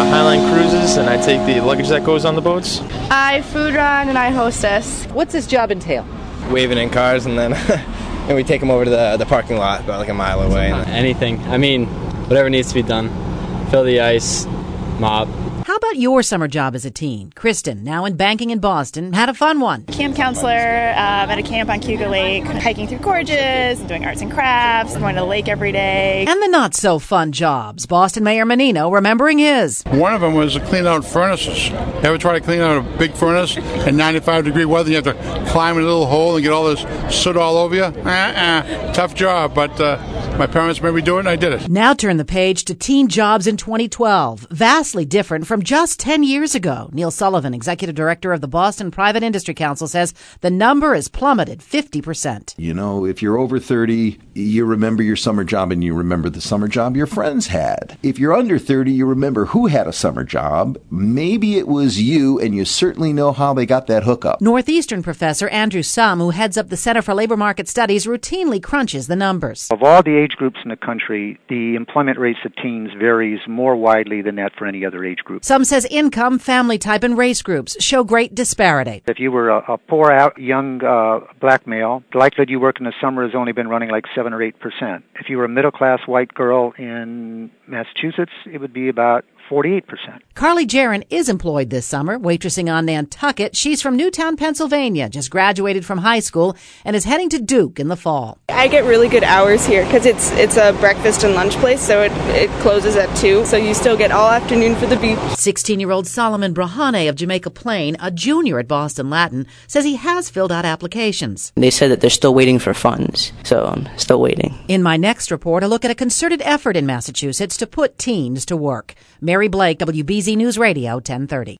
Highline Cruises, and I take the luggage that goes on the boats. I food run and I hostess. What's this job entail? Waving in cars, and then and we take them over to the parking lot about like a mile away. Anything. I mean, whatever needs to be done. Fill the ice, mop. How about your summer job as a teen? Kristen, now in banking in Boston, had a fun one. Camp counselor at a camp on Cuga Lake, hiking through gorges, doing arts and crafts, going to the lake every day. And the not-so-fun jobs. Boston Mayor Menino remembering his. One of them was to clean out furnaces. Ever try to clean out a big furnace in 95-degree weather? You have to climb in a little hole and get all this soot all over you? Tough job, but my parents made me do it, and I did it. Now turn the page to teen jobs in 2012. Vastly different from just 10 years ago. Neil Sullivan, executive director of the Boston Private Industry Council, says the number has plummeted 50%. You know, if you're over 30, you remember your summer job and you remember the summer job your friends had. If you're under 30, you remember who had a summer job. Maybe it was you, and you certainly know how they got that hookup. Northeastern professor Andrew Sum, who heads up the Center for Labor Market Studies, routinely crunches the numbers. Of all the age groups in the country, the employment rates of teens varies more widely than that for any other age group. Some says income, family type, and race groups show great disparity. If you were a poor, young black male, the likelihood you work in the summer has only been running like 7 or 8%. If you were a middle-class white girl in Massachusetts, it would be about 48%. Carly Jaron is employed this summer, waitressing on Nantucket. She's from Newtown, Pennsylvania, just graduated from high school and is heading to Duke in the fall. I get really good hours here because it's a breakfast and lunch place, so it closes at 2, so you still get all afternoon for the beach. 16-year-old Solomon Brahane of Jamaica Plain, a junior at Boston Latin, says he has filled out applications. They said that they're still waiting for funds, so I'm still waiting. In my next report, a look at a concerted effort in Massachusetts to put teens to work. Mary Blake, WBZ News Radio, 1030.